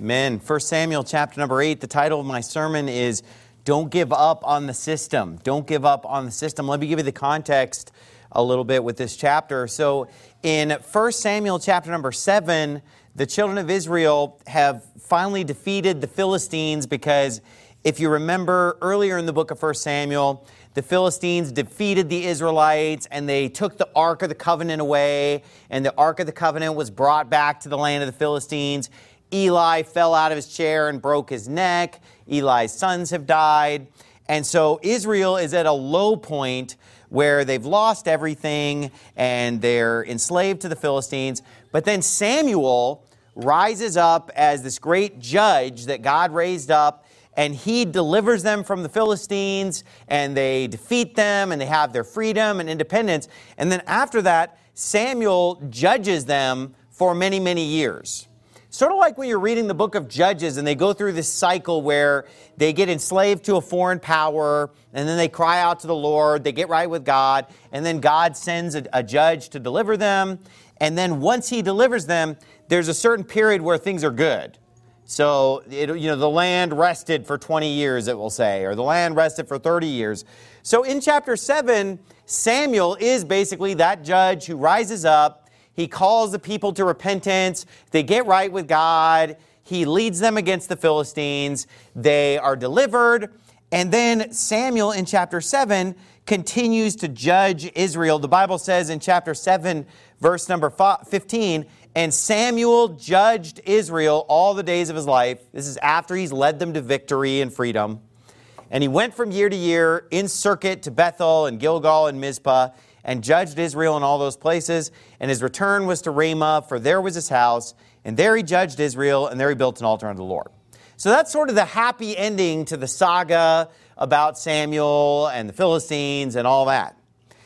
Amen. 1 Samuel chapter number 8, the title of my sermon is Don't Give Up on the System. Don't give up on the system. Let me give you the context a little bit with this chapter. So in 1 Samuel chapter number 7, the children of Israel have finally defeated the Philistines because if you remember earlier in the book of 1 Samuel, the Philistines defeated the Israelites and they took the Ark of the Covenant away, and the Ark of the Covenant was brought back to the land of the Philistines. Eli fell out of his chair and broke his neck. Eli's sons have died. And so Israel is at a low point where they've lost everything and they're enslaved to the Philistines. But then Samuel rises up as this great judge that God raised up, and he delivers them from the Philistines, and they defeat them, and they have their freedom and independence. And then after that, Samuel judges them for many, many years. Sort of like when you're reading the book of Judges and they go through this cycle where they get enslaved to a foreign power and then they cry out to the Lord, they get right with God, and then God sends a judge to deliver them. And then once he delivers them, there's a certain period where things are good. So, the land rested for 20 years, it will say, or the land rested for 30 years. So in chapter 7, Samuel is basically that judge who rises up. He calls the people to repentance. They get right with God. He leads them against the Philistines. They are delivered. And then Samuel in chapter 7 continues to judge Israel. The Bible says in chapter 7, verse number 15, and Samuel judged Israel all the days of his life. This is after he's led them to victory and freedom. And he went from year to year in circuit to Bethel and Gilgal and Mizpah, and judged Israel in all those places. And his return was to Ramah, for there was his house. And there he judged Israel, and there he built an altar unto the Lord. So that's sort of the happy ending to the saga about Samuel and the Philistines and all that.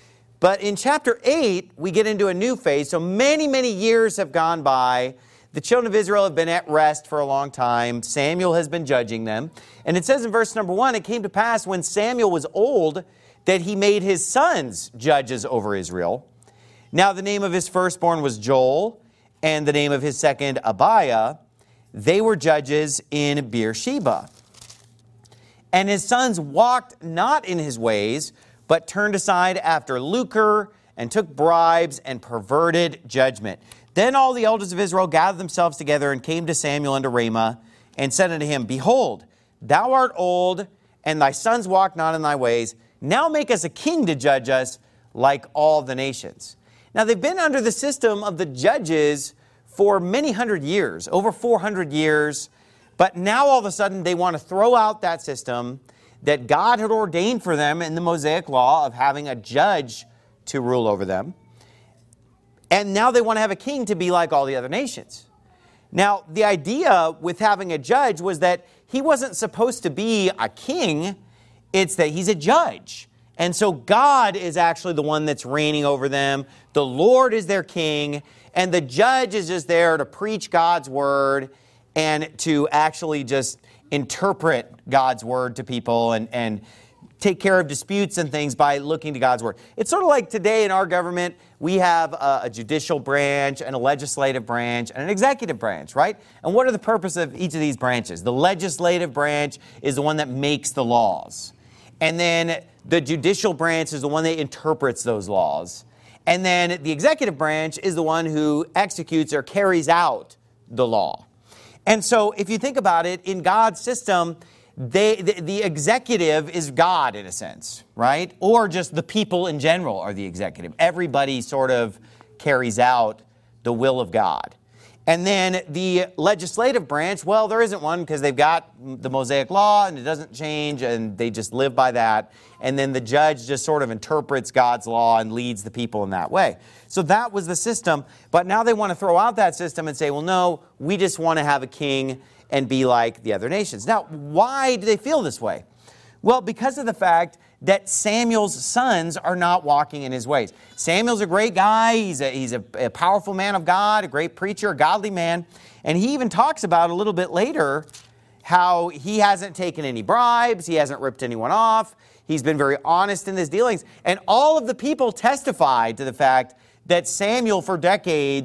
But in chapter 8, we get into a new phase. So many, many years have gone by. The children of Israel have been at rest for a long time. Samuel has been judging them. And it says in verse number 1, it came to pass when Samuel was old that he made his sons judges over Israel. Now the name of his firstborn was Joel, and the name of his second Abiah. They were judges in Beersheba. And his sons walked not in his ways, but turned aside after lucre, and took bribes, and perverted judgment. Then all the elders of Israel gathered themselves together, and came to Samuel unto Ramah, and said unto him, Behold, thou art old, and thy sons walk not in thy ways. Now make us a king to judge us like all the nations. Now they've been under the system of the judges for many hundred years, over 400 years. But now all of a sudden they want to throw out that system that God had ordained for them in the Mosaic law of having a judge to rule over them. And now they want to have a king to be like all the other nations. Now, the idea with having a judge was that he wasn't supposed to be a king. It's that he's a judge. And so God is actually the one that's reigning over them. The Lord is their king. And the judge is just there to preach God's word and to actually just interpret God's word to people and take care of disputes and things by looking to God's word. It's sort of like today in our government, we have a judicial branch and a legislative branch and an executive branch, right? And what are the purpose of each of these branches? The legislative branch is the one that makes the laws. And then the judicial branch is the one that interprets those laws. And then the executive branch is the one who executes or carries out the law. And so if you think about it, in God's system, the executive is God in a sense, right? Or just the people in general are the executive. Everybody sort of carries out the will of God. And then the legislative branch, well, there isn't one because they've got the Mosaic law and it doesn't change and they just live by that. And then the judge just sort of interprets God's law and leads the people in that way. So that was the system. But now they want to throw out that system and say, well, no, we just want to have a king and be like the other nations. Now, why do they feel this way? Well, because of the fact that Samuel's sons are not walking in his ways. Samuel's a great guy. He's a powerful man of God, a great preacher, a godly man. And he even talks about a little bit later how he hasn't taken any bribes. He hasn't ripped anyone off. He's been very honest in his dealings. And all of the people testified to the fact that Samuel, for decades,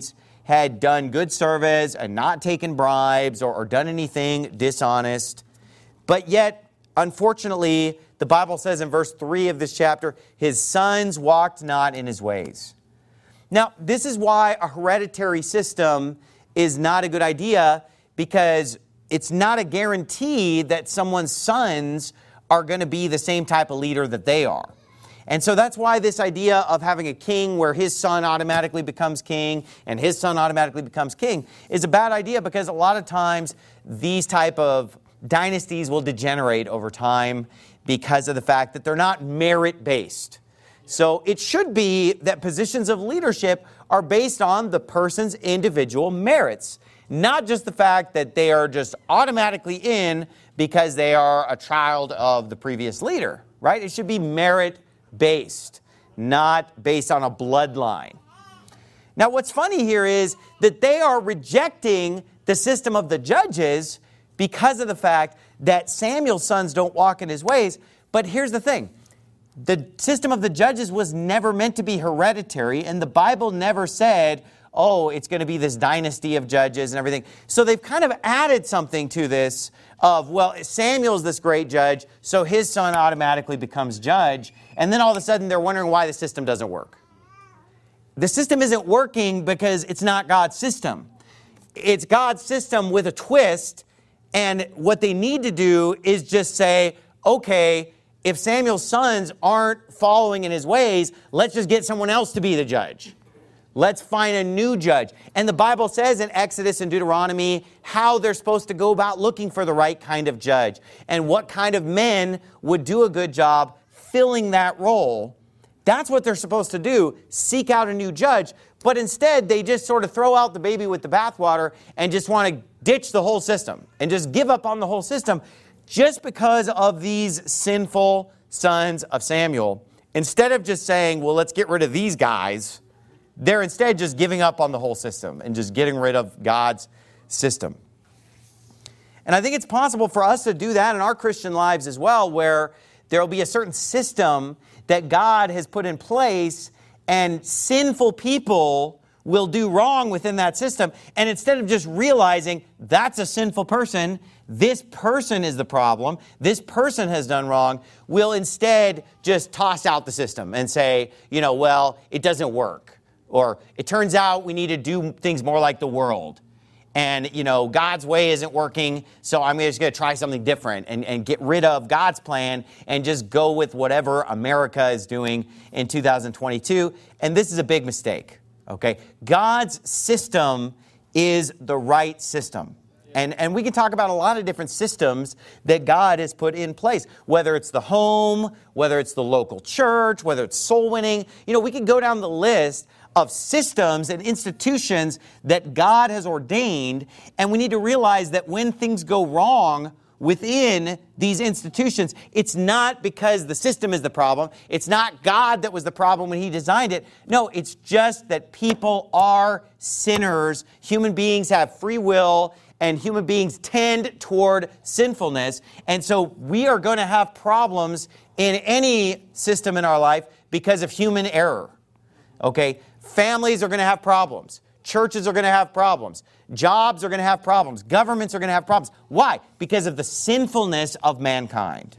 had done good service and not taken bribes or done anything dishonest. But yet, unfortunately, the Bible says in verse 3 of this chapter, his sons walked not in his ways. Now, this is why a hereditary system is not a good idea, because it's not a guarantee that someone's sons are going to be the same type of leader that they are. And so that's why this idea of having a king where his son automatically becomes king and his son automatically becomes king is a bad idea, because a lot of times these type of dynasties will degenerate over time because of the fact that they're not merit-based. So it should be that positions of leadership are based on the person's individual merits, not just the fact that they are just automatically in because they are a child of the previous leader, right? It should be merit-based, not based on a bloodline. Now, what's funny here is that they are rejecting the system of the judges because of the fact that Samuel's sons don't walk in his ways. But here's the thing. The system of the judges was never meant to be hereditary, and the Bible never said, oh, it's going to be this dynasty of judges and everything. So they've kind of added something to this of, well, Samuel's this great judge, so his son automatically becomes judge, and then all of a sudden they're wondering why the system doesn't work. The system isn't working because it's not God's system. It's God's system with a twist, and what they need to do is just say, okay, if Samuel's sons aren't following in his ways, let's just get someone else to be the judge. Let's find a new judge. And the Bible says in Exodus and Deuteronomy how they're supposed to go about looking for the right kind of judge and what kind of men would do a good job filling that role. That's what they're supposed to do, seek out a new judge. But instead, they just sort of throw out the baby with the bathwater and just want to ditch the whole system and just give up on the whole system just because of these sinful sons of Samuel. Instead of just saying, well, let's get rid of these guys, they're instead just giving up on the whole system and just getting rid of God's system. And I think it's possible for us to do that in our Christian lives as well, where there will be a certain system that God has put in place, and sinful people will do wrong within that system. And instead of just realizing that's a sinful person, this person is the problem, this person has done wrong, we'll instead just toss out the system and say, well, it doesn't work. Or it turns out we need to do things more like the world. And, God's way isn't working, so I'm just going to try something different and get rid of God's plan and just go with whatever America is doing in 2022. And this is a big mistake, okay? God's system is the right system. And we can talk about a lot of different systems that God has put in place, whether it's the home, whether it's the local church, whether it's soul winning. We can go down the list of systems and institutions that God has ordained, and we need to realize that when things go wrong within these institutions, it's not because the system is the problem. It's not God that was the problem when He designed it. No, it's just that people are sinners. Human beings have free will, and human beings tend toward sinfulness. And so we are going to have problems in any system in our life because of human error. Okay? Families are going to have problems. Churches are going to have problems. Jobs are going to have problems. Governments are going to have problems. Why? Because of the sinfulness of mankind.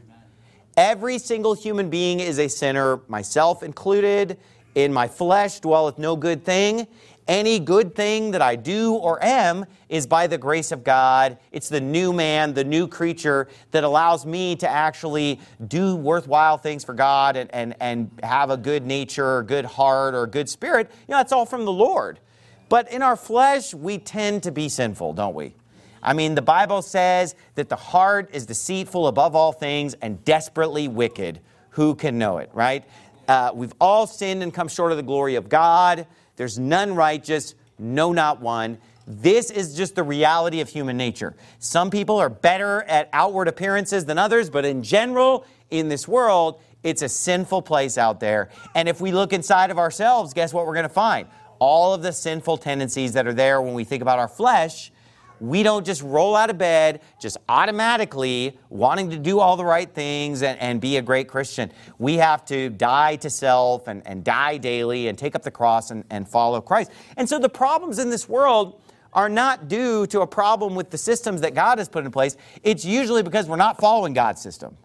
Every single human being is a sinner, myself included. In my flesh dwelleth no good thing. Any good thing that I do or am is by the grace of God. It's the new man, the new creature that allows me to actually do worthwhile things for God and have a good nature or good heart or a good spirit. It's all from the Lord. But in our flesh, we tend to be sinful, don't we? I mean, the Bible says that the heart is deceitful above all things and desperately wicked. Who can know it, right? We've all sinned and come short of the glory of God. There's none righteous, no, not one. This is just the reality of human nature. Some people are better at outward appearances than others, but in general, in this world, it's a sinful place out there. And if we look inside of ourselves, guess what we're going to find? All of the sinful tendencies that are there when we think about our flesh We don't just roll out of bed, just automatically wanting to do all the right things and be a great Christian. We have to die to self and die daily and take up the cross and follow Christ. And so the problems in this world are not due to a problem with the systems that God has put in place. It's usually because we're not following God's system.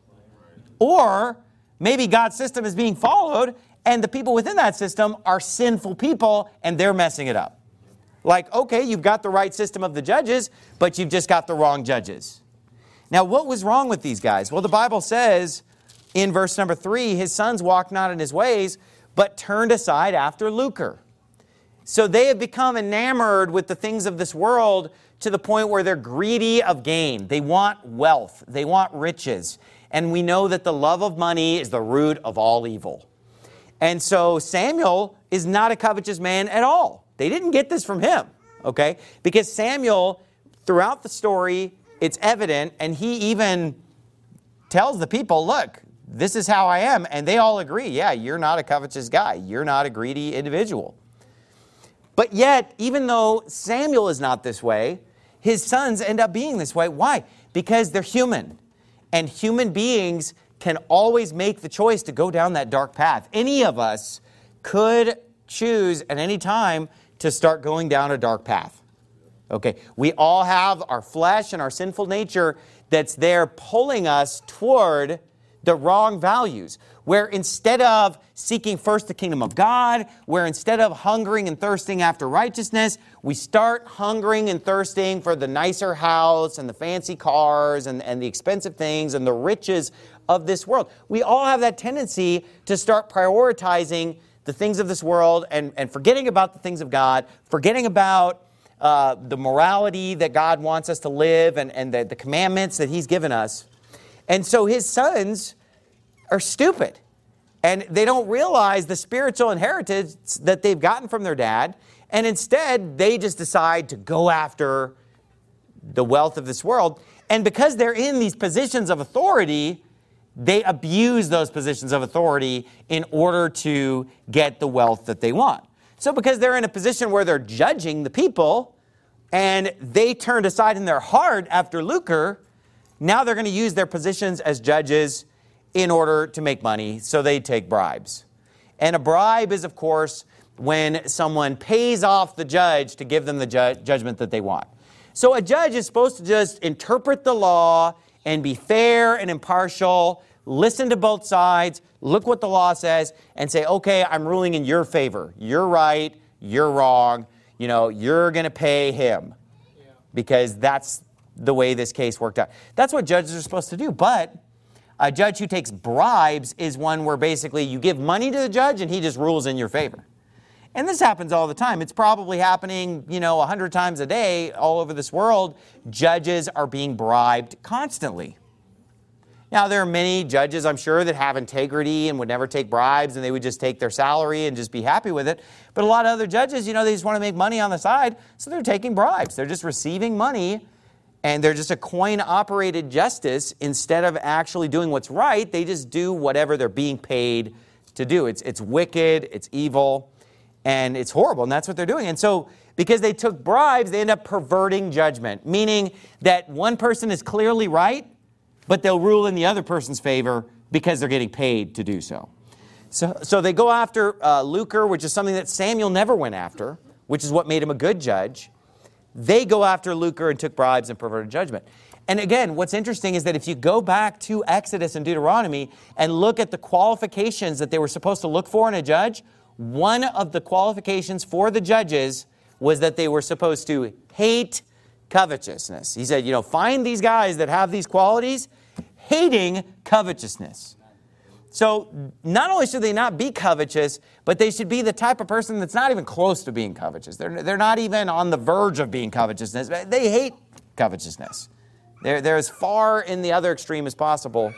Or maybe God's system is being followed and the people within that system are sinful people and they're messing it up. Like, okay, you've got the right system of the judges, but you've just got the wrong judges. Now, what was wrong with these guys? Well, the Bible says in verse number 3, his sons walked not in his ways, but turned aside after lucre. So they have become enamored with the things of this world to the point where they're greedy of gain. They want wealth. They want riches. And we know that the love of money is the root of all evil. And so Samuel is not a covetous man at all. They didn't get this from him, okay? Because Samuel, throughout the story, it's evident, and he even tells the people, look, this is how I am. And they all agree, yeah, you're not a covetous guy. You're not a greedy individual. But yet, even though Samuel is not this way, his sons end up being this way. Why? Because they're human. And human beings can always make the choice to go down that dark path. Any of us could choose at any time to start going down a dark path. Okay, we all have our flesh and our sinful nature that's there pulling us toward the wrong values, where instead of seeking first the kingdom of God, where instead of hungering and thirsting after righteousness, we start hungering and thirsting for the nicer house and the fancy cars and the expensive things and the riches of this world. We all have that tendency to start prioritizing the things of this world and forgetting about the things of God, forgetting about the morality that God wants us to live and the commandments that he's given us. And so his sons are stupid. And they don't realize the spiritual inheritance that they've gotten from their dad. And instead, they just decide to go after the wealth of this world. And because they're in these positions of authority, they abuse those positions of authority in order to get the wealth that they want. So because they're in a position where they're judging the people and they turned aside in their heart after lucre, now they're going to use their positions as judges in order to make money, so they take bribes. And a bribe is, of course, when someone pays off the judge to give them the judgment that they want. So a judge is supposed to just interpret the law and be fair and impartial, listen to both sides, look what the law says, and say, okay, I'm ruling in your favor. You're right, you're wrong, you're going to pay him. Because that's the way this case worked out. That's what judges are supposed to do. But a judge who takes bribes is one where basically you give money to the judge and he just rules in your favor. And this happens all the time. It's probably happening, 100 times a day all over this world. Judges are being bribed constantly. Now, there are many judges, I'm sure, that have integrity and would never take bribes and they would just take their salary and just be happy with it. But a lot of other judges, they just want to make money on the side, so they're taking bribes. They're just receiving money and they're just a coin-operated justice. Instead of actually doing what's right, they just do whatever they're being paid to do. It's wicked, it's evil, and it's horrible, and that's what they're doing. And so, because they took bribes, they end up perverting judgment, meaning that one person is clearly right, but they'll rule in the other person's favor because they're getting paid to do so. So they go after lucre, which is something that Samuel never went after, which is what made him a good judge. They go after lucre and took bribes and perverted judgment. And again, what's interesting is that if you go back to Exodus and Deuteronomy and look at the qualifications that they were supposed to look for in a judge, one of the qualifications for the judges was that they were supposed to hate covetousness. He said, find these guys that have these qualities, hating covetousness. So not only should they not be covetous, but they should be the type of person that's not even close to being covetous. They're not even on the verge of being covetousness. They hate covetousness. They're as far in the other extreme as possible.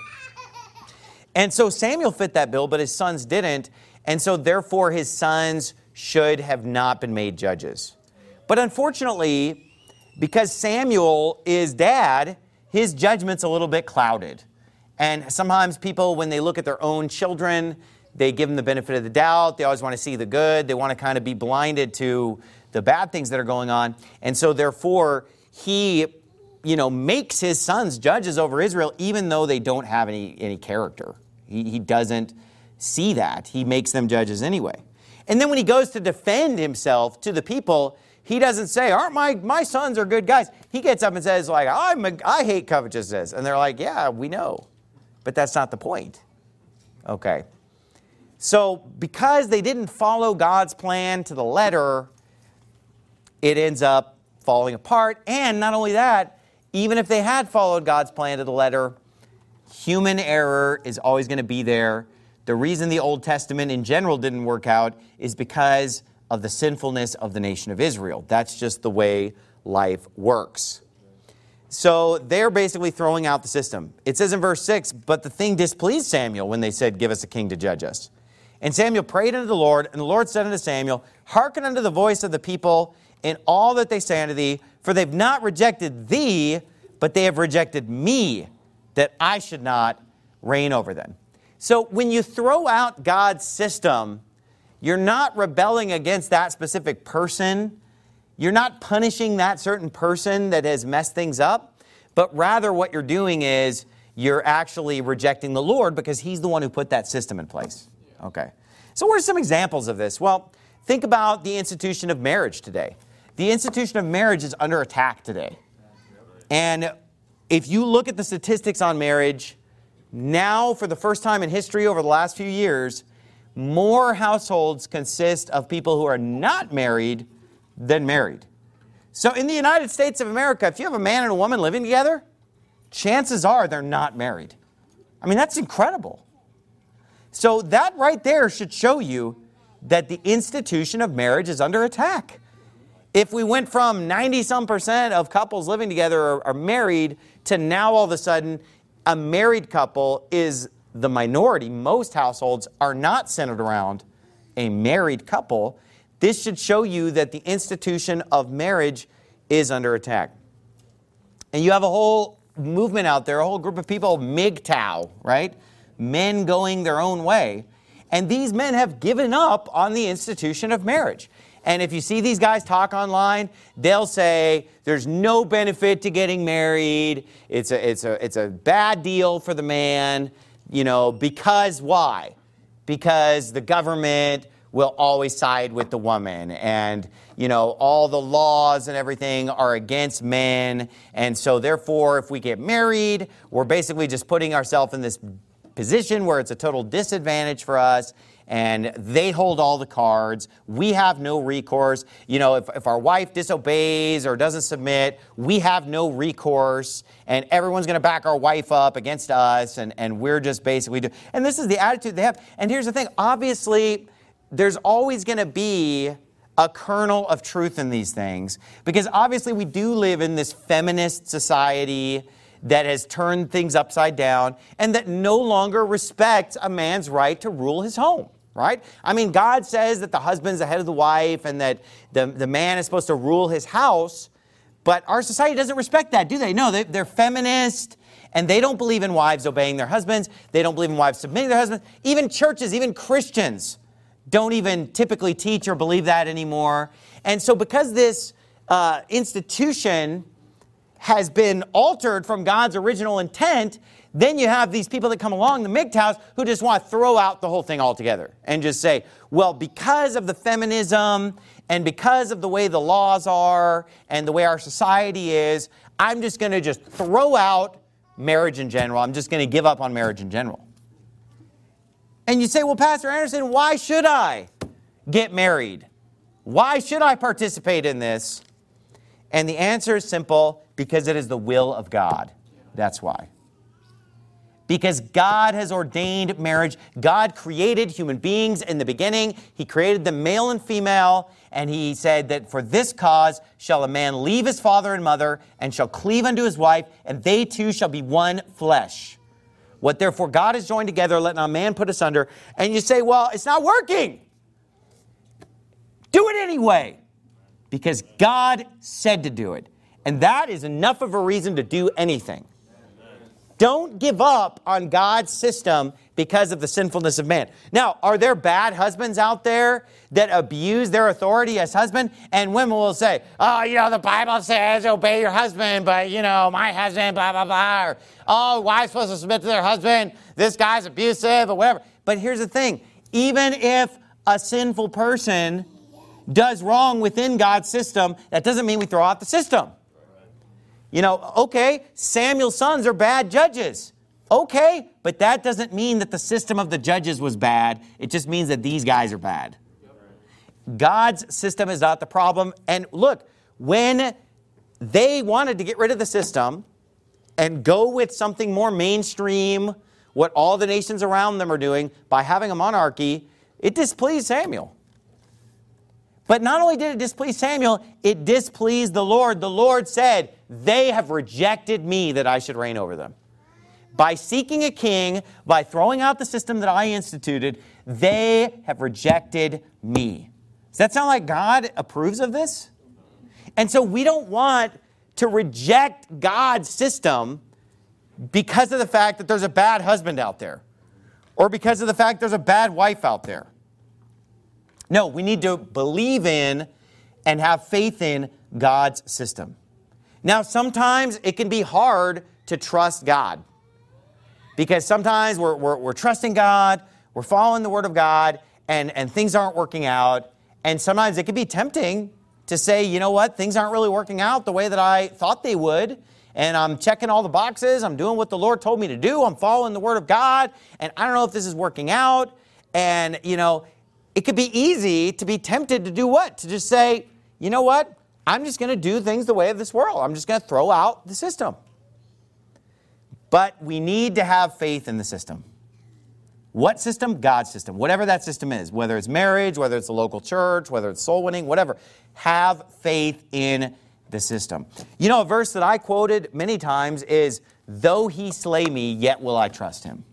And so Samuel fit that bill, but his sons didn't. And so therefore his sons should have not been made judges. But unfortunately, because Samuel is dad, his judgment's a little bit clouded. And sometimes people, when they look at their own children, they give them the benefit of the doubt. They always want to see the good. They want to kind of be blinded to the bad things that are going on. And so therefore, he, makes his sons judges over Israel, even though they don't have any character. He doesn't see that. He makes them judges anyway. And then when he goes to defend himself to the people, he doesn't say, aren't my sons are good guys. He gets up and says, like, I hate covetousness. And they're like, yeah, we know. But that's not the point. Okay. So because they didn't follow God's plan to the letter, it ends up falling apart. And not only that, even if they had followed God's plan to the letter, human error is always going to be there. The reason the Old Testament in general didn't work out is because of the sinfulness of the nation of Israel. That's just the way life works. So they're basically throwing out the system. It says in verse 6, but the thing displeased Samuel when they said, give us a king to judge us. And Samuel prayed unto the Lord, and the Lord said unto Samuel, hearken unto the voice of the people in all that they say unto thee, for they've not rejected thee, but they have rejected me, that I should not reign over them. So when you throw out God's system, you're not rebelling against that specific person. You're not punishing that certain person that has messed things up, but rather what you're doing is you're actually rejecting the Lord because he's the one who put that system in place. Okay. So what are some examples of this? Well, think about the institution of marriage today. The institution of marriage is under attack today. And if you look at the statistics on marriage, now for the first time in history over the last few years, more households consist of people who are not married than married. So in the United States of America, if you have a man and a woman living together, chances are they're not married. I mean, that's incredible. So that right there should show you that the institution of marriage is under attack. If we went from 90-some% of couples living together are married to now all of a sudden a married couple is the minority. Most households are not centered around a married couple. This should show you that the institution of marriage is under attack. And you have a whole movement out there, a whole group of people, MGTOW, right? Men going their own way. And these men have given up on the institution of marriage. And if you see these guys talk online, they'll say there's no benefit to getting married. It's a bad deal for the man, because why? Because the government will always side with the woman, and all the laws and everything are against men, and so therefore if we get married, we're basically just putting ourselves in this position where it's a total disadvantage for us, and they hold all the cards. We have no recourse. If our wife disobeys or doesn't submit, we have no recourse, and everyone's going to back our wife up against us, and we're just basically and this is the attitude they have. And here's the thing, obviously there's always going to be a kernel of truth in these things, because obviously we do live in this feminist society that has turned things upside down and that no longer respects a man's right to rule his home, right? I mean, God says that the husband's the head of the wife and that the man is supposed to rule his house, but our society doesn't respect that, do they? No, they're feminist, and they don't believe in wives obeying their husbands. They don't believe in wives submitting to their husbands. Even churches, even Christians don't even typically teach or believe that anymore. And so because this institution has been altered from God's original intent, then you have these people that come along, the MGTOWs, who just want to throw out the whole thing altogether and just say, well, because of the feminism and because of the way the laws are and the way our society is, I'm just going to just throw out marriage in general. I'm just going to give up on marriage in general. And you say, well, Pastor Anderson, why should I get married? Why should I participate in this? And the answer is simple, because it is the will of God. That's why. Because God has ordained marriage. God created human beings in the beginning. He created them male and female. And he said that for this cause shall a man leave his father and mother and shall cleave unto his wife, and they two shall be one flesh. What therefore God has joined together, let not man put asunder. And you say, well, it's not working. Do it anyway. Because God said to do it. And that is enough of a reason to do anything. Don't give up on God's system because of the sinfulness of man. Now, are there bad husbands out there that abuse their authority as husband? And women will say, oh, the Bible says obey your husband, but, my husband, blah, blah, blah. Or, oh, wives supposed to submit to their husband. This guy's abusive or whatever. But here's the thing. Even if a sinful person does wrong within God's system, that doesn't mean we throw out the system. Okay, Samuel's sons are bad judges. Okay, but that doesn't mean that the system of the judges was bad. It just means that these guys are bad. God's system is not the problem. And look, when they wanted to get rid of the system and go with something more mainstream, what all the nations around them are doing by having a monarchy, it displeased Samuel. But not only did it displease Samuel, it displeased the Lord. The Lord said, they have rejected me that I should reign over them. By seeking a king, by throwing out the system that I instituted, they have rejected me. Does that sound like God approves of this? And so we don't want to reject God's system because of the fact that there's a bad husband out there, or because of the fact there's a bad wife out there. No, we need to believe in and have faith in God's system. Now, sometimes it can be hard to trust God, because sometimes we're trusting God, we're following the Word of God, and things aren't working out. And sometimes it can be tempting to say, you know what, things aren't really working out the way that I thought they would. And I'm checking all the boxes. I'm doing what the Lord told me to do. I'm following the Word of God. And I don't know if this is working out. And, it could be easy to be tempted to do what? To just say, you know what? I'm just going to do things the way of this world. I'm just going to throw out the system. But we need to have faith in the system. What system? God's system. Whatever that system is, whether it's marriage, whether it's a local church, whether it's soul winning, whatever. Have faith in the system. A verse that I quoted many times is, though he slay me, yet will I trust him.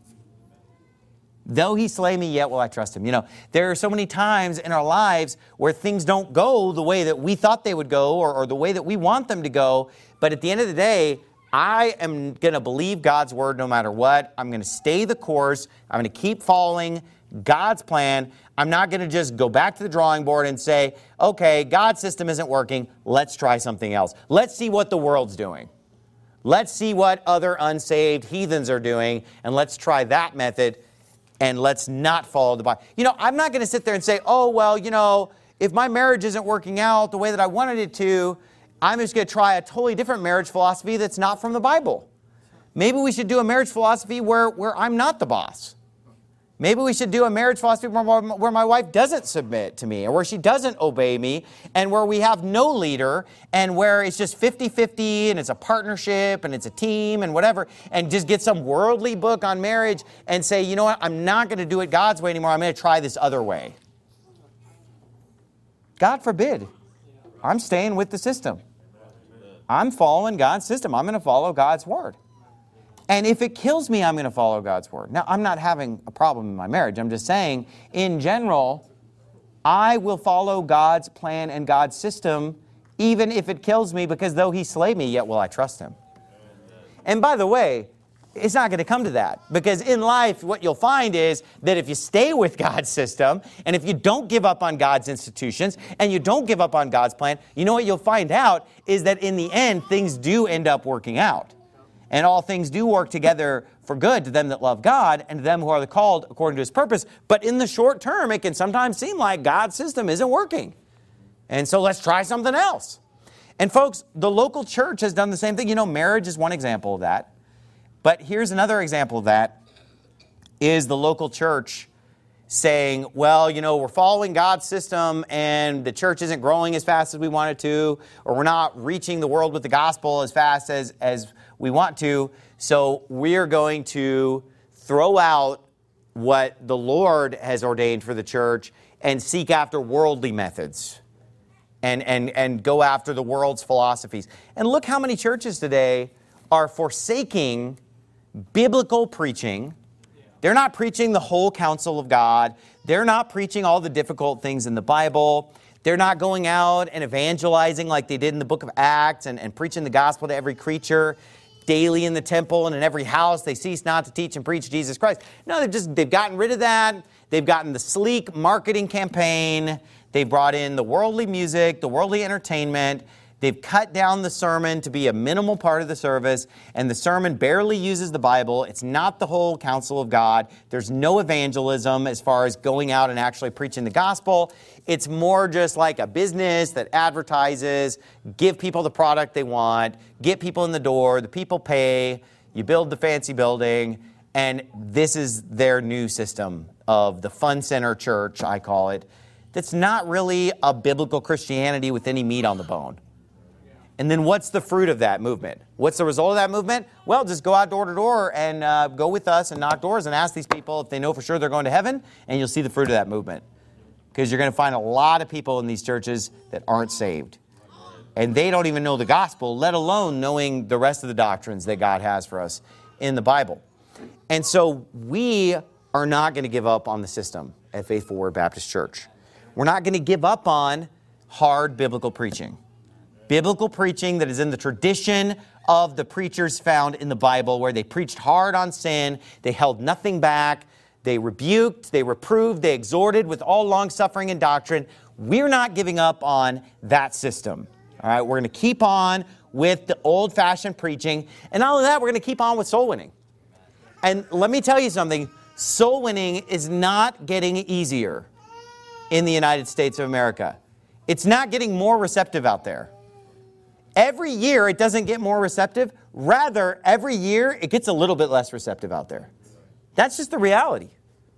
Though he slay me, yet will I trust him. There are so many times in our lives where things don't go the way that we thought they would go, or the way that we want them to go. But at the end of the day, I am going to believe God's word no matter what. I'm going to stay the course. I'm going to keep following God's plan. I'm not going to just go back to the drawing board and say, okay, God's system isn't working. Let's try something else. Let's see what the world's doing. Let's see what other unsaved heathens are doing, and let's try that method, and let's not follow the Bible. I'm not going to sit there and say, oh, well, if my marriage isn't working out the way that I wanted it to, I'm just going to try a totally different marriage philosophy that's not from the Bible. Maybe we should do a marriage philosophy where I'm not the boss. Maybe we should do a marriage philosophy where my wife doesn't submit to me, or where she doesn't obey me, and where we have no leader, and where it's just 50-50, and it's a partnership, and it's a team, and whatever, and just get some worldly book on marriage and say, you know what, I'm not going to do it God's way anymore. I'm going to try this other way. God forbid. I'm staying with the system. I'm following God's system. I'm going to follow God's word. And if it kills me, I'm going to follow God's word. Now, I'm not having a problem in my marriage. I'm just saying, in general, I will follow God's plan and God's system, even if it kills me, because though he slay me, yet will I trust him. And by the way, it's not going to come to that, because in life, what you'll find is that if you stay with God's system, and if you don't give up on God's institutions, and you don't give up on God's plan, you know what you'll find out is that in the end, things do end up working out. And all things do work together for good to them that love God and to them who are the called according to his purpose. But in the short term, it can sometimes seem like God's system isn't working. And so let's try something else. And folks, the local church has done the same thing. Marriage is one example of that. But here's another example of that, is the local church saying, well, we're following God's system and the church isn't growing as fast as we want it to, or we're not reaching the world with the gospel as fast as we want to, so we're going to throw out what the Lord has ordained for the church and seek after worldly methods and go after the world's philosophies. And look how many churches today are forsaking biblical preaching. They're not preaching the whole counsel of God. They're not preaching all the difficult things in the Bible. They're not going out and evangelizing like they did in the book of Acts and preaching the gospel to every creature. daily in the temple and in every house they cease not to teach and preach Jesus Christ. No, they've gotten rid of that. They've gotten the sleek marketing campaign. They've brought in the worldly music, the worldly entertainment. They've cut down the sermon to be a minimal part of the service, and the sermon barely uses the Bible. It's not the whole counsel of God. There's no evangelism as far as going out and actually preaching the gospel. It's more just like a business that advertises, give people the product they want, get people in the door, the people pay, you build the fancy building, and this is their new system of the fun center church, I call it, that's not really a biblical Christianity with any meat on the bone. And then what's the fruit of that movement? What's the result of that movement? Well, just go out door to door and go with us and knock doors and ask these people if they know for sure they're going to heaven, and you'll see the fruit of that movement. Because you're going to find a lot of people in these churches that aren't saved. And they don't even know the gospel, let alone knowing the rest of the doctrines that God has for us in the Bible. And so we are not going to give up on the system at Faithful Word Baptist Church. We're not going to give up on hard biblical preaching. Biblical preaching that is in the tradition of the preachers found in the Bible, where they preached hard on sin, they held nothing back, they rebuked, they reproved, they exhorted with all long-suffering and doctrine. We're not giving up on that system. All right, we're going to keep on with the old-fashioned preaching, and not only that, we're going to keep on with soul winning. And let me tell you something, soul winning is not getting easier in the United States of America. It's not getting more receptive out there. Every year, it doesn't get more receptive. Rather, every year, it gets a little bit less receptive out there. That's just the reality.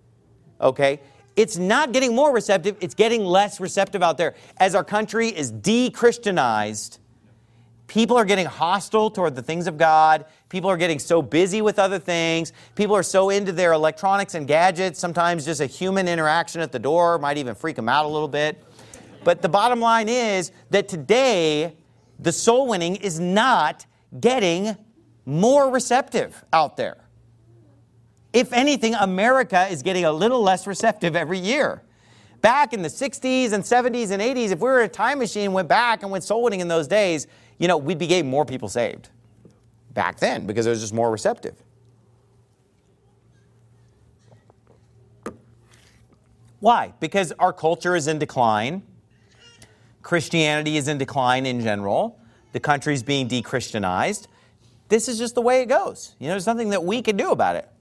Okay? It's not getting more receptive. It's getting less receptive out there. As our country is de-Christianized, people are getting hostile toward the things of God. People are getting so busy with other things. People are so into their electronics and gadgets. Sometimes just a human interaction at the door might even freak them out a little bit. But the bottom line is that today, the soul winning is not getting more receptive out there. If anything, America is getting a little less receptive every year. Back in the 60s and 70s and 80s, if we were a time machine and went back and went soul winning in those days, we'd be getting more people saved back then because it was just more receptive. Why? Because our culture is in decline. Christianity is in decline in general. The country's being de-Christianized. This is just the way it goes. There's nothing that we can do about it.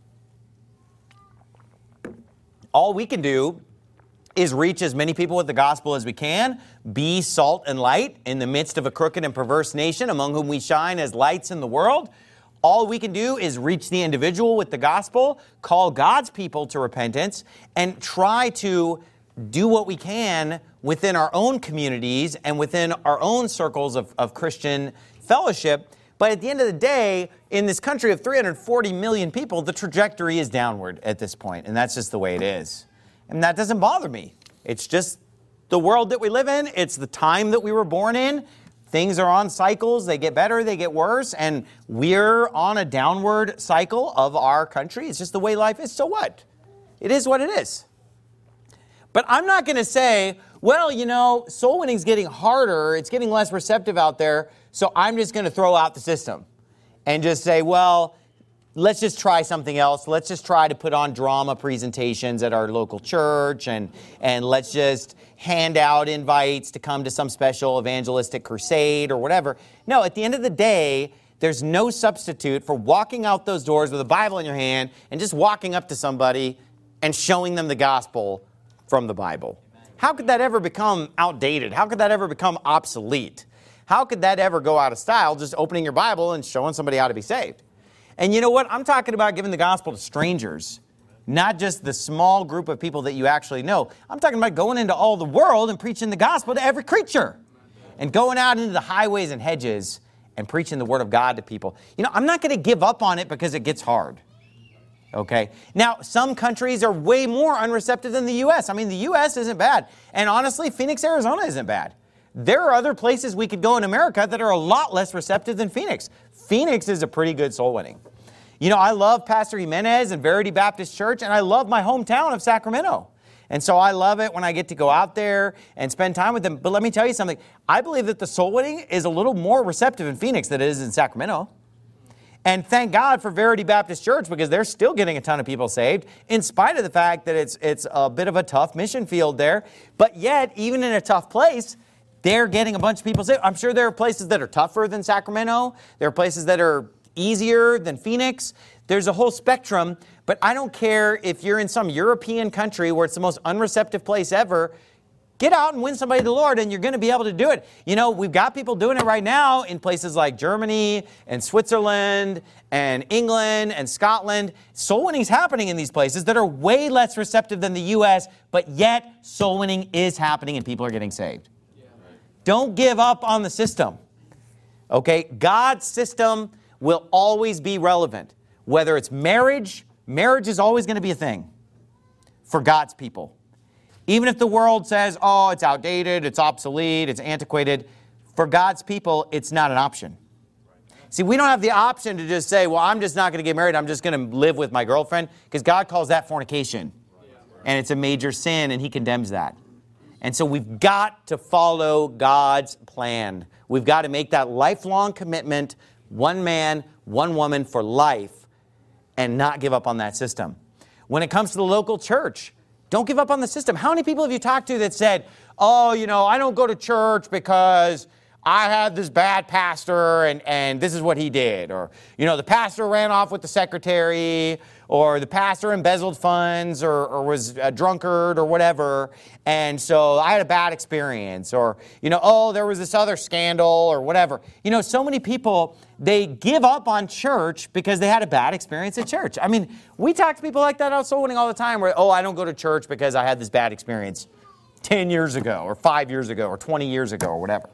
All we can do is reach as many people with the gospel as we can, be salt and light in the midst of a crooked and perverse nation among whom we shine as lights in the world. All we can do is reach the individual with the gospel, call God's people to repentance, and try to do what we can within our own communities and within our own circles of Christian fellowship. But at the end of the day, in this country of 340 million people, the trajectory is downward at this point, and that's just the way it is. And that doesn't bother me. It's just the world that we live in. It's the time that we were born in. Things are on cycles. They get better, they get worse, and we're on a downward cycle of our country. It's just the way life is. So what? It is what it is. But I'm not going to say, well, soul winning's getting harder. It's getting less receptive out there. So I'm just going to throw out the system and just say, well, let's just try something else. Let's just try to put on drama presentations at our local church and let's just hand out invites to come to some special evangelistic crusade or whatever. No, at the end of the day, there's no substitute for walking out those doors with a Bible in your hand and just walking up to somebody and showing them the gospel from the Bible. How could that ever become outdated? How could that ever become obsolete? How could that ever go out of style, just opening your Bible and showing somebody how to be saved? And you know what? I'm talking about giving the gospel to strangers, not just the small group of people that you actually know. I'm talking about going into all the world and preaching the gospel to every creature and going out into the highways and hedges and preaching the word of God to people. I'm not going to give up on it because it gets hard. Okay. Now, some countries are way more unreceptive than the U.S. The U.S. isn't bad. And honestly, Phoenix, Arizona isn't bad. There are other places we could go in America that are a lot less receptive than Phoenix. Phoenix is a pretty good soul winning. I love Pastor Jimenez and Verity Baptist Church, and I love my hometown of Sacramento. And so I love it when I get to go out there and spend time with them. But let me tell you something. I believe that the soul winning is a little more receptive in Phoenix than it is in Sacramento. And thank God for Verity Baptist Church, because they're still getting a ton of people saved, in spite of the fact that it's a bit of a tough mission field there. But yet, even in a tough place, they're getting a bunch of people saved. I'm sure there are places that are tougher than Sacramento. There are places that are easier than Phoenix. There's a whole spectrum. But I don't care if you're in some European country where it's the most unreceptive place ever. Get out and win somebody to the Lord, and you're going to be able to do it. You know, we've got people doing it right now in places like Germany and Switzerland and England and Scotland. Soul winning's happening in these places that are way less receptive than the U.S., but yet soul winning is happening and people are getting saved. Yeah. Don't give up on the system. Okay? God's system will always be relevant. Whether it's marriage, marriage is always going to be a thing for God's people. Even if the world says, oh, it's outdated, it's obsolete, it's antiquated, for God's people, it's not an option. See, we don't have the option to just say, well, I'm just not going to get married, I'm just going to live with my girlfriend, because God calls that fornication. And it's a major sin, and He condemns that. And so we've got to follow God's plan. We've got to make that lifelong commitment, one man, one woman for life, and not give up on that system. When it comes to the local church, don't give up on the system. How many people have you talked to that said, oh, you know, I don't go to church because I had this bad pastor and this is what he did. Or, you know, the pastor ran off with the secretary, or the pastor embezzled funds, or was a drunkard or whatever. And so I had a bad experience. Or, you know, oh, there was this other scandal or whatever. You know, so many people, they give up on church because they had a bad experience at church. I mean, we talk to people like that out soul winning all the time where, oh, I don't go to church because I had this bad experience 10 years ago or 5 years ago or 20 years ago or whatever.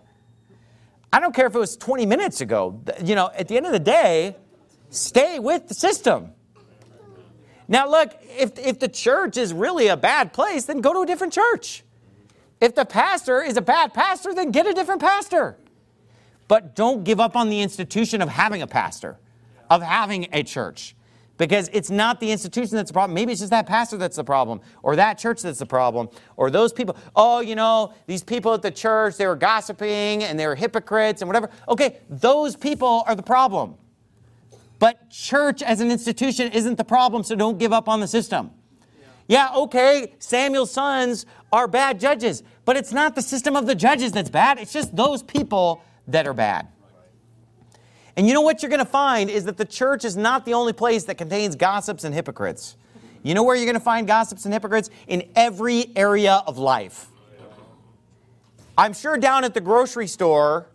I don't care if it was 20 minutes ago. You know, at the end of the day, stay with the system. Now, look, if the church is really a bad place, then go to a different church. If the pastor is a bad pastor, then get a different pastor. But don't give up on the institution of having a pastor, of having a church. Because it's not the institution that's the problem. Maybe it's just that pastor that's the problem, or that church that's the problem, or those people. Oh, you know, these people at the church, they were gossiping and they were hypocrites and whatever. Okay, those people are the problem. But church as an institution isn't the problem, so don't give up on the system. Yeah, okay, Samuel's sons are bad judges, but it's not the system of the judges that's bad. It's just those people that are bad. And you know what you're going to find is that the church is not the only place that contains gossips and hypocrites. You know where you're going to find gossips and hypocrites? In every area of life. I'm sure down at the grocery store,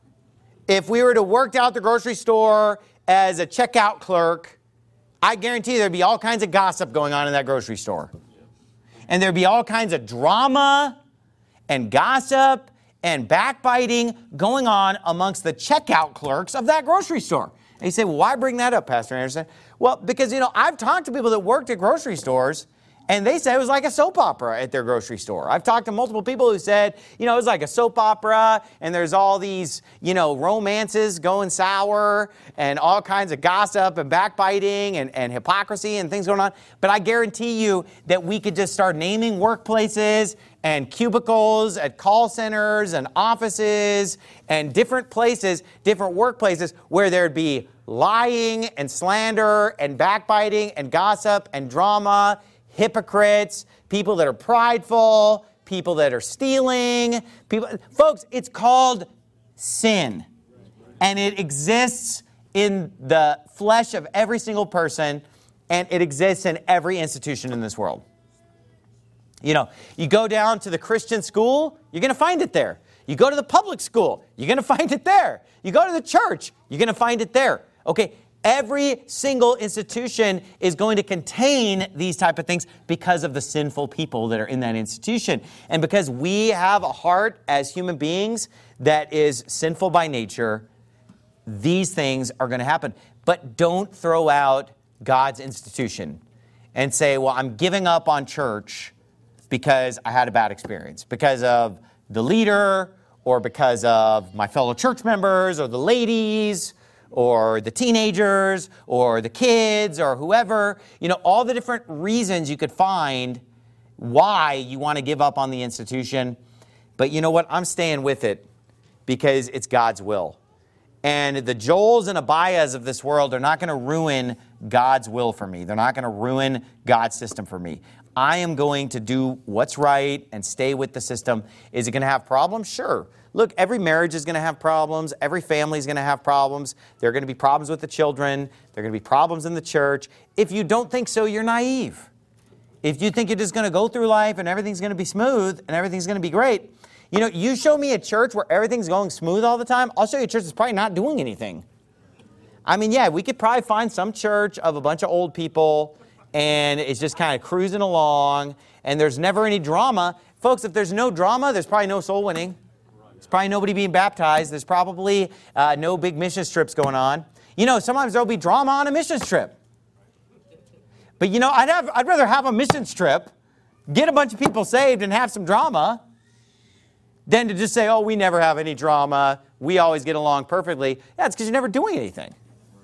if we were to work down at the grocery store as a checkout clerk, I guarantee there'd be all kinds of gossip going on in that grocery store. And there'd be all kinds of drama and gossip and backbiting going on amongst the checkout clerks of that grocery store. And you say, well, why bring that up, Pastor Anderson? Well, because, you know, I've talked to people that worked at grocery stores, and they said it was like a soap opera at their grocery store. I've talked to multiple people who said, you know, it was like a soap opera, and there's all these, you know, romances going sour, and all kinds of gossip and backbiting and hypocrisy and things going on. But I guarantee you that we could just start naming workplaces and cubicles at call centers and offices and different places, different workplaces where there'd be lying and slander and backbiting and gossip and drama, hypocrites, people that are prideful, people that are stealing, people. Folks, it's called sin. And it exists in the flesh of every single person, and it exists in every institution in this world. You know, you go down to the Christian school, you're going to find it there. You go to the public school, you're going to find it there. You go to the church, you're going to find it there. Okay, every single institution is going to contain these type of things because of the sinful people that are in that institution. And because we have a heart as human beings that is sinful by nature, these things are going to happen. But don't throw out God's institution and say, well, I'm giving up on church because I had a bad experience, because of the leader, or because of my fellow church members, or the ladies, or the teenagers, or the kids, or whoever. You know, all the different reasons you could find why you want to give up on the institution. But you know what? I'm staying with it because it's God's will. And the Joels and Abiahs of this world are not going to ruin God's will for me. They're not going to ruin God's system for me. I am going to do what's right and stay with the system. Is it going to have problems? Sure. Look, every marriage is going to have problems. Every family is going to have problems. There are going to be problems with the children. There are going to be problems in the church. If you don't think so, you're naive. If you think you're just going to go through life and everything's going to be smooth and everything's going to be great, you know, you show me a church where everything's going smooth all the time, I'll show you a church that's probably not doing anything. I mean, yeah, we could probably find some church of a bunch of old people and it's just kind of cruising along and there's never any drama. Folks, if there's no drama, there's probably no soul winning. There's probably nobody being baptized. There's probably no big mission trips going on. You know, sometimes there'll be drama on a mission trip. But you know, I'd rather have a mission trip, get a bunch of people saved and have some drama than to just say, oh, we never have any drama. We always get along perfectly. Yeah, it's because you're never doing anything.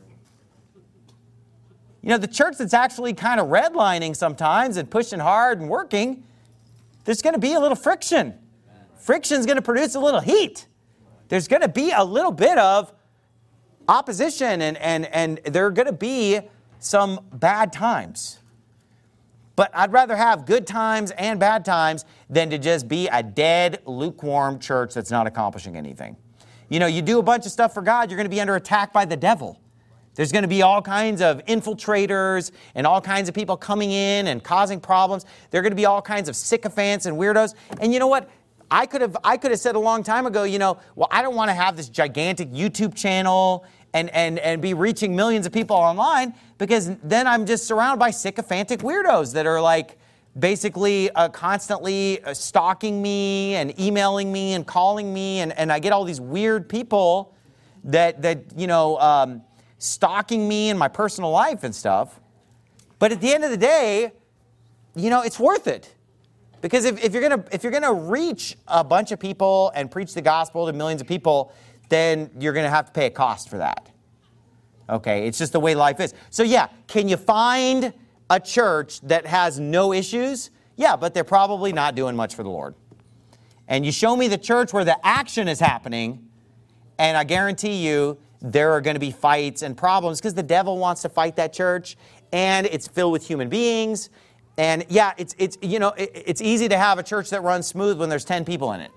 You know, the church that's actually kind of redlining sometimes and pushing hard and working, there's going to be a little friction. Friction's going to produce a little heat. There's going to be a little bit of opposition and there are going to be some bad times. But I'd rather have good times and bad times than to just be a dead, lukewarm church that's not accomplishing anything. You know, you do a bunch of stuff for God, you're going to be under attack by the devil. There's going to be all kinds of infiltrators and all kinds of people coming in and causing problems. There are going to be all kinds of sycophants and weirdos. And you know what? I could have said a long time ago, you know, well, I don't want to have this gigantic YouTube channel and be reaching millions of people online, because then I'm just surrounded by sycophantic weirdos that are like basically constantly stalking me and emailing me and calling me, and I get all these weird people that you know, stalking me in my personal life and stuff. But at the end of the day, you know, it's worth it. Because if you're gonna reach a bunch of people and preach the gospel to millions of people, then you're going to have to pay a cost for that. Okay, it's just the way life is. So yeah, can you find a church that has no issues? Yeah, but they're probably not doing much for the Lord. And you show me the church where the action is happening, and I guarantee you there are going to be fights and problems because the devil wants to fight that church, and it's filled with human beings. And yeah, it's you know, it's easy to have a church that runs smooth when there's 10 people in it.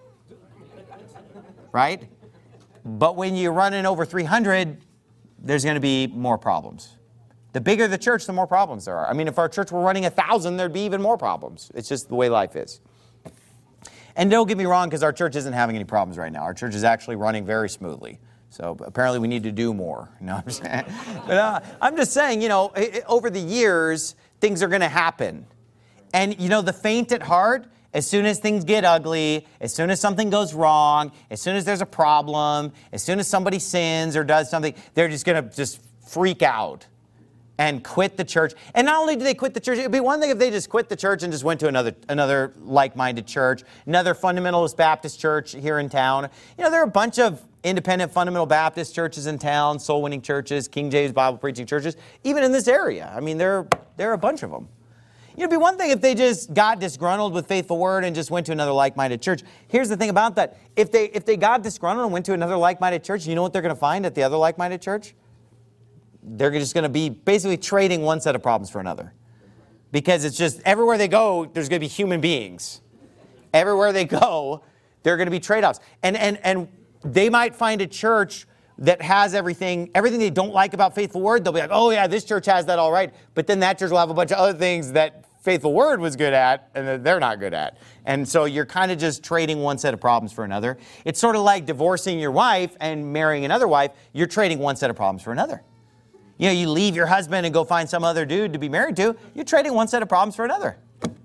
Right? But when you're running over 300, there's going to be more problems. The bigger the church, the more problems there are. I mean, if our church were running 1,000, there'd be even more problems. It's just the way life is. And don't get me wrong, because our church isn't having any problems right now. Our church is actually running very smoothly. So apparently we need to do more. No, I'm saying. But I'm just saying, you know, over the years, things are going to happen. And, you know, the faint at heart, as soon as things get ugly, as soon as something goes wrong, as soon as there's a problem, as soon as somebody sins or does something, they're just going to just freak out and quit the church. And not only do they quit the church, it would be one thing if they just quit the church and just went to another like-minded church, another fundamentalist Baptist church here in town. You know, there are a bunch of independent fundamental Baptist churches in town, soul-winning churches, King James Bible preaching churches, even in this area. I mean, there are a bunch of them. You know, it'd be one thing if they just got disgruntled with Faithful Word and just went to another like-minded church. Here's the thing about that. If they got disgruntled and went to another like-minded church, you know what they're going to find at the other like-minded church? They're just going to be basically trading one set of problems for another. Because it's just everywhere they go, there's going to be human beings. Everywhere they go, there are going to be trade-offs. And they might find a church that has everything they don't like about Faithful Word. They'll be like, oh yeah, this church has that all right. But then that church will have a bunch of other things that Faithful Word was good at and that they're not good at. And so you're kind of just trading one set of problems for another. It's sort of like divorcing your wife and marrying another wife. You're trading one set of problems for another. You know, you leave your husband and go find some other dude to be married to. You're trading one set of problems for another.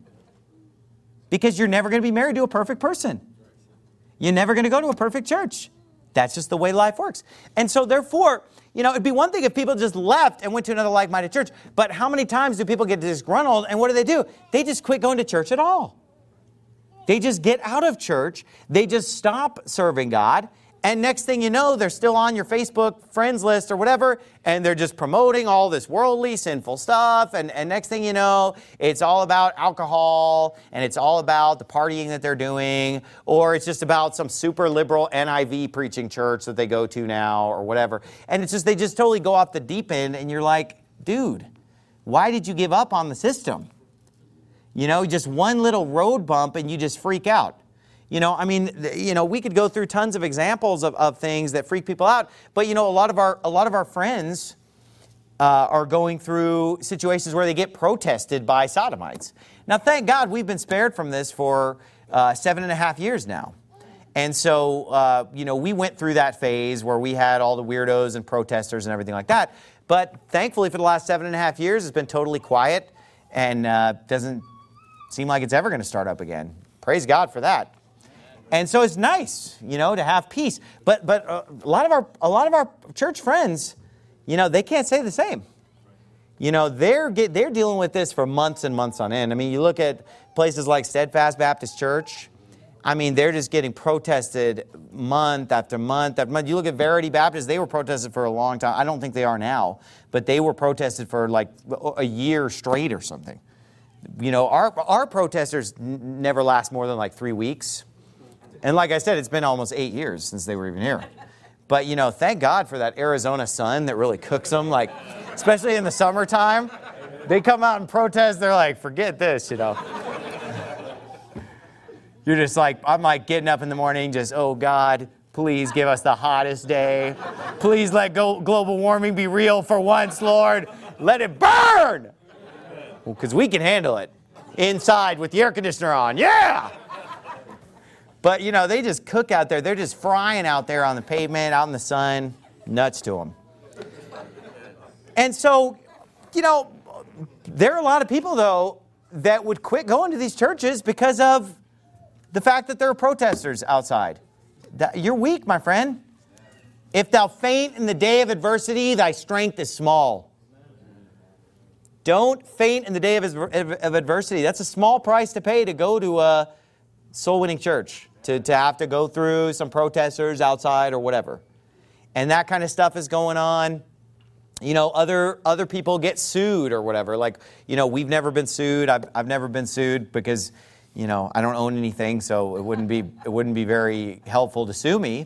Because you're never going to be married to a perfect person. You're never going to go to a perfect church. That's just the way life works. And so therefore, you know, it'd be one thing if people just left and went to another like-minded church. But how many times do people get disgruntled and what do? They just quit going to church at all. They just get out of church. They just stop serving God. And next thing you know, they're still on your Facebook friends list or whatever, and they're just promoting all this worldly, sinful stuff. And next thing you know, it's all about alcohol, and it's all about the partying that they're doing, or it's just about some super liberal NIV preaching church that they go to now or whatever. And it's just, they just totally go off the deep end, and you're like, dude, why did you give up on the system? You know, just one little road bump and you just freak out. You know, I mean, you know, we could go through tons of examples of things that freak people out. But, you know, a lot of our friends are going through situations where they get protested by sodomites. Now, thank God we've been spared from this for 7.5 years now. And so, you know, we went through that phase where we had all the weirdos and protesters and everything like that. But thankfully, for the last 7.5 years, it's been totally quiet and doesn't seem like it's ever going to start up again. Praise God for that. And so it's nice, you know, to have peace. But a lot of our church friends, you know, they can't say the same. You know, they're dealing with this for months and months on end. I mean, you look at places like Steadfast Baptist Church. I mean, they're just getting protested month after month after month. You look at Verity Baptist, they were protested for a long time. I don't think they are now, but they were protested for like a year straight or something. You know, our protesters never last more than like 3 weeks. And like I said, it's been almost 8 years since they were even here. But, you know, thank God for that Arizona sun that really cooks them, like, especially in the summertime. They come out and protest, they're like, forget this, you know. You're just like, I'm like getting up in the morning, just, oh, God, please give us the hottest day. Please let global warming be real for once, Lord. Let it burn! Well, because we can handle it inside with the air conditioner on. Yeah! But, you know, they just cook out there. They're just frying out there on the pavement, out in the sun. Nuts to them. And so, you know, there are a lot of people, though, that would quit going to these churches because of the fact that there are protesters outside. You're weak, my friend. If thou faint in the day of adversity, thy strength is small. Don't faint in the day of adversity. That's a small price to pay to go to a soul-winning church. To have to go through some protesters outside or whatever. And that kind of stuff is going on. You know, other people get sued or whatever. Like, you know, we've never been sued. I've never been sued because, you know, I don't own anything, so it wouldn't be very helpful to sue me.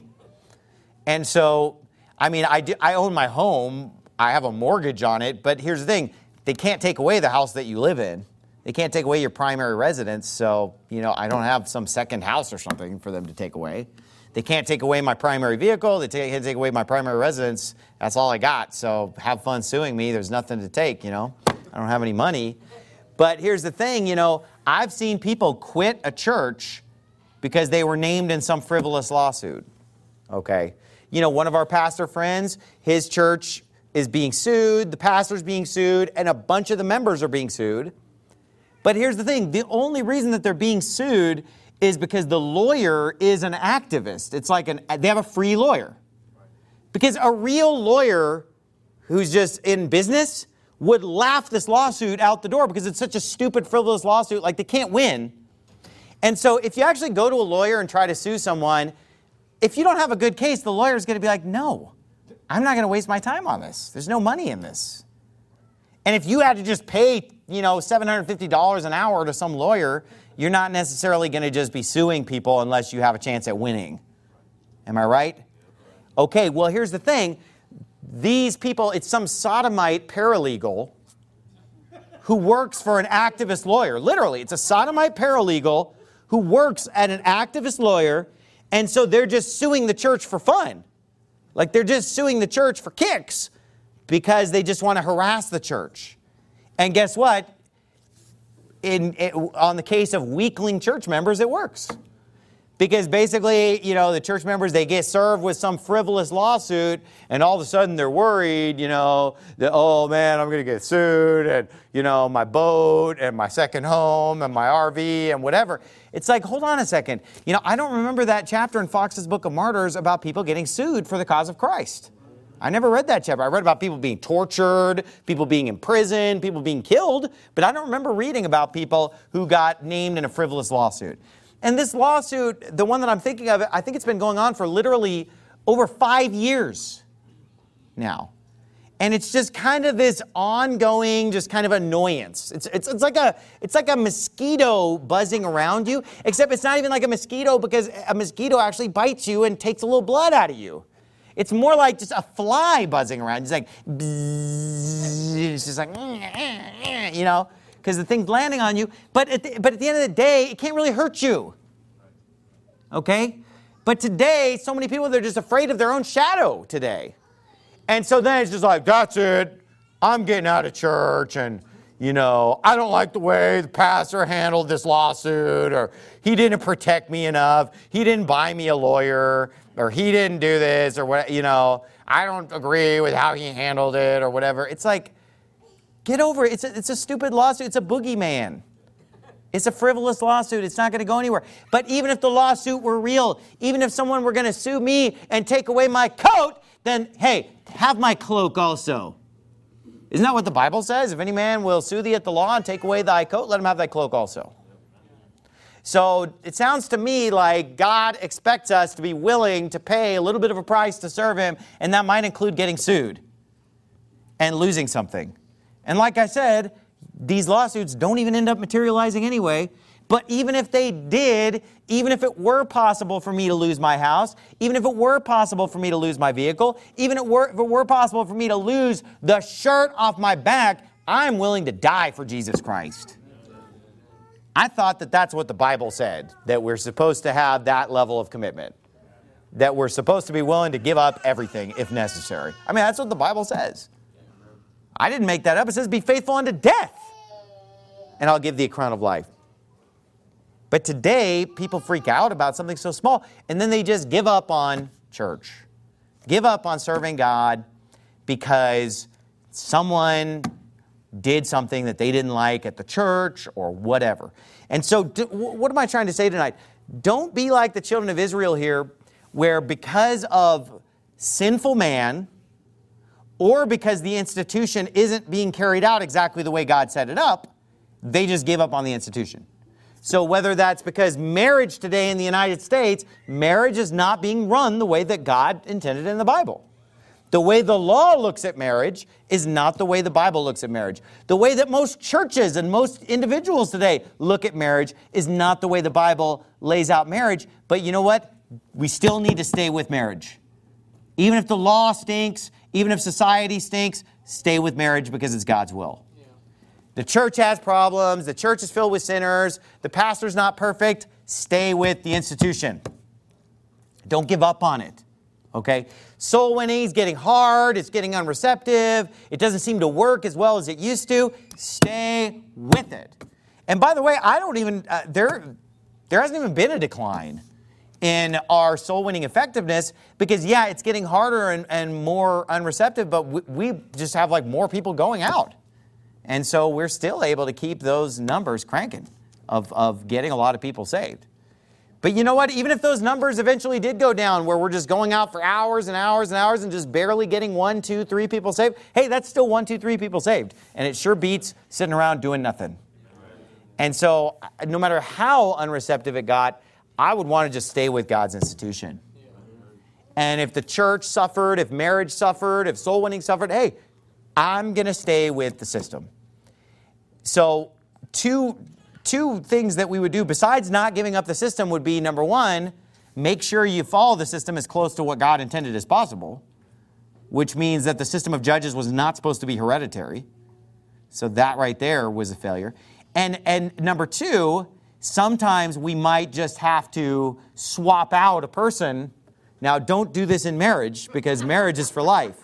And so, I mean, I own my home. I have a mortgage on it. But here's the thing. They can't take away the house that you live in. They can't take away your primary residence, so, you know, I don't have some second house or something for them to take away. They can't take away my primary vehicle. They can't take away my primary residence. That's all I got, so have fun suing me. There's nothing to take, you know. I don't have any money. But here's the thing, you know, I've seen people quit a church because they were named in some frivolous lawsuit, okay? You know, one of our pastor friends, his church is being sued, the pastor's being sued, and a bunch of the members are being sued. But here's the thing, the only reason that they're being sued is because the lawyer is an activist. It's like they have a free lawyer. Because a real lawyer who's just in business would laugh this lawsuit out the door because it's such a stupid, frivolous lawsuit, like they can't win. And so if you actually go to a lawyer and try to sue someone, if you don't have a good case, the lawyer's going to be like, no, I'm not going to waste my time on this. There's no money in this. And if you had to just pay, you know, $750 an hour to some lawyer, you're not necessarily going to just be suing people unless you have a chance at winning. Am I right? Okay, well, here's the thing. These people, it's some sodomite paralegal who works for an activist lawyer. Literally, it's a sodomite paralegal who works at an activist lawyer, and so they're just suing the church for fun. Like they're just suing the church for kicks because they just want to harass the church. And guess what? On the case of weakling church members, it works. Because basically, you know, the church members, they get served with some frivolous lawsuit, and all of a sudden they're worried, you know, that, oh man, I'm going to get sued, and, you know, my boat, and my second home, and my RV, and whatever. It's like, hold on a second. You know, I don't remember that chapter in Fox's Book of Martyrs about people getting sued for the cause of Christ. I never read that chapter. I read about people being tortured, people being imprisoned, people being killed, but I don't remember reading about people who got named in a frivolous lawsuit. And this lawsuit, the one that I'm thinking of, I think it's been going on for literally over 5 years now. And it's just kind of this ongoing, just kind of annoyance. It's like a mosquito buzzing around you, except it's not even like a mosquito because a mosquito actually bites you and takes a little blood out of you. It's more like just a fly buzzing around. It's like, bzzz, it's just like, you know, because the thing's landing on you. But at the end of the day, it can't really hurt you. Okay? But today, so many people, they're just afraid of their own shadow today. And so then it's just like, that's it. I'm getting out of church and, you know, I don't like the way the pastor handled this lawsuit, or he didn't protect me enough. He didn't buy me a lawyer, or he didn't do this, or what, you know, I don't agree with how he handled it or whatever. It's like, get over it. It's a stupid lawsuit. It's a boogeyman. It's a frivolous lawsuit. It's not going to go anywhere. But even if the lawsuit were real, even if someone were going to sue me and take away my coat, then, hey, have my cloak also. Isn't that what the Bible says? If any man will sue thee at the law and take away thy coat, let him have thy cloak also. So it sounds to me like God expects us to be willing to pay a little bit of a price to serve him, and that might include getting sued and losing something. And like I said, these lawsuits don't even end up materializing anyway. But even if they did, even if it were possible for me to lose my house, even if it were possible for me to lose my vehicle, even if it were possible for me to lose the shirt off my back, I'm willing to die for Jesus Christ. I thought that that's what the Bible said, that we're supposed to have that level of commitment, that we're supposed to be willing to give up everything if necessary. I mean, that's what the Bible says. I didn't make that up. It says, be faithful unto death, and I'll give thee a crown of life. But today, people freak out about something so small, and then they just give up on church. Give up on serving God because someone did something that they didn't like at the church or whatever. And so what am I trying to say tonight? Don't be like the children of Israel here, where because of sinful man, or because the institution isn't being carried out exactly the way God set it up, they just give up on the institution. So whether that's because marriage today in the United States, marriage is not being run the way that God intended in the Bible. The way the law looks at marriage is not the way the Bible looks at marriage. The way that most churches and most individuals today look at marriage is not the way the Bible lays out marriage. But you know what? We still need to stay with marriage. Even if the law stinks, even if society stinks, stay with marriage because it's God's will. The church has problems. The church is filled with sinners. The pastor's not perfect. Stay with the institution. Don't give up on it. Okay? Soul winning is getting hard. It's getting unreceptive. It doesn't seem to work as well as it used to. Stay with it. And by the way, I don't even, there hasn't even been a decline in our soul winning effectiveness because, yeah, it's getting harder and more unreceptive, but we just have like more people going out. And so we're still able to keep those numbers cranking of getting a lot of people saved. But you know what? Even if those numbers eventually did go down where we're just going out for hours and hours and hours and just barely getting 1, 2, 3 people saved, hey, that's still 1, 2, 3 people saved. And it sure beats sitting around doing nothing. And so no matter how unreceptive it got, I would want to just stay with God's institution. And if the church suffered, if marriage suffered, if soul winning suffered, hey, I'm going to stay with the system. So two things that we would do besides not giving up the system would be, number one, make sure you follow the system as close to what God intended as possible, which means that the system of judges was not supposed to be hereditary. So that right there was a failure. And number two, sometimes we might just have to swap out a person. Now, don't do this in marriage because marriage is for life.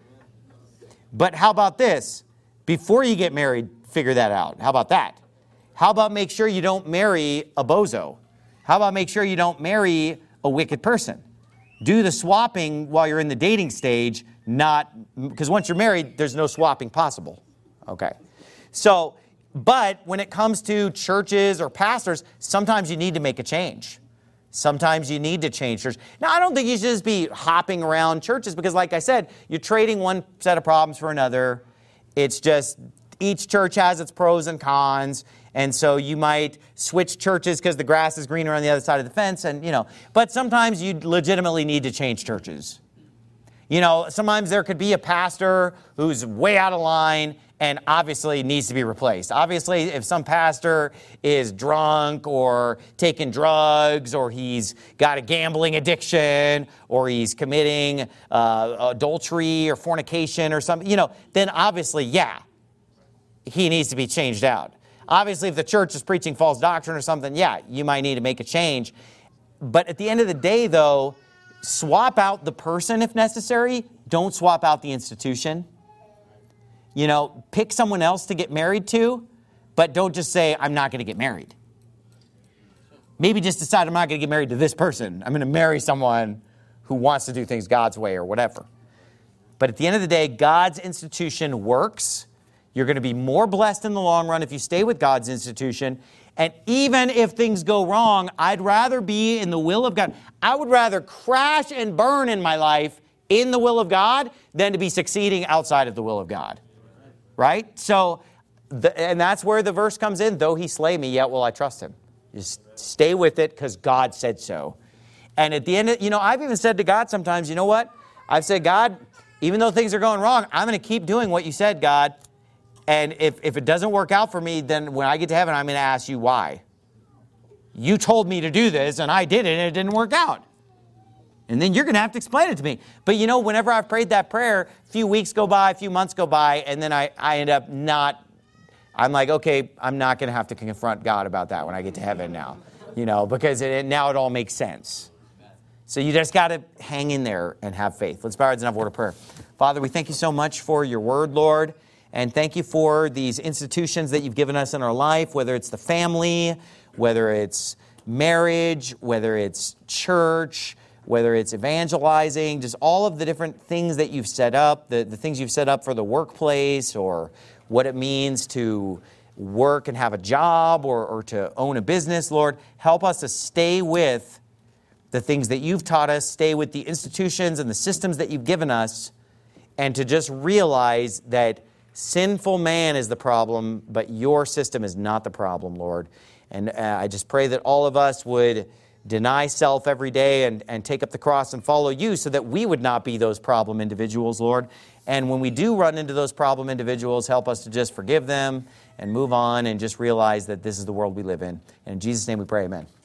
But how about this? Before you get married, figure that out. How about that? How about make sure you don't marry a bozo? How about make sure you don't marry a wicked person? Do the swapping while you're in the dating stage, not because once you're married, there's no swapping possible. Okay. So, but when it comes to churches or pastors, sometimes you need to make a change. Sometimes you need to change church. Now, I don't think you should just be hopping around churches because, like I said, you're trading one set of problems for another. It's just, each church has its pros and cons. And so you might switch churches because the grass is greener on the other side of the fence. And, but sometimes you legitimately need to change churches. Sometimes there could be a pastor who's way out of line and obviously needs to be replaced. Obviously, if some pastor is drunk or taking drugs or he's got a gambling addiction or he's committing adultery or fornication or something, then obviously, he needs to be changed out. Obviously, if the church is preaching false doctrine or something, you might need to make a change. But at the end of the day, though, swap out the person if necessary. Don't swap out the institution. Pick someone else to get married to, but don't just say, I'm not going to get married. Maybe just decide I'm not going to get married to this person. I'm going to marry someone who wants to do things God's way or whatever. But at the end of the day, God's institution works. You're going to be more blessed in the long run if you stay with God's institution. And even if things go wrong, I'd rather be in the will of God. I would rather crash and burn in my life in the will of God than to be succeeding outside of the will of God. Right? So, and that's where the verse comes in. Though he slay me, yet will I trust him. Just stay with it because God said so. And at the end, I've even said to God sometimes, you know what? I've said, God, even though things are going wrong, I'm going to keep doing what you said, God. And if it doesn't work out for me, then when I get to heaven, I'm going to ask you why. You told me to do this, and I did it, and it didn't work out. And then you're going to have to explain it to me. But whenever I've prayed that prayer, a few weeks go by, a few months go by, and then I end up I'm like, okay, I'm not going to have to confront God about that when I get to heaven now. Because now it all makes sense. So you just got to hang in there and have faith. Let's bow our heads and have a word of prayer. Father, we thank you so much for your word, Lord. And thank you for these institutions that you've given us in our life, whether it's the family, whether it's marriage, whether it's church, whether it's evangelizing, just all of the different things that you've set up, the things you've set up for the workplace or what it means to work and have a job or to own a business, Lord. Help us to stay with the things that you've taught us, stay with the institutions and the systems that you've given us, and to just realize that sinful man is the problem, but your system is not the problem, Lord. And I just pray that all of us would deny self every day and take up the cross and follow you so that we would not be those problem individuals, Lord. And when we do run into those problem individuals, help us to just forgive them and move on and just realize that this is the world we live in. And in Jesus' name we pray, amen.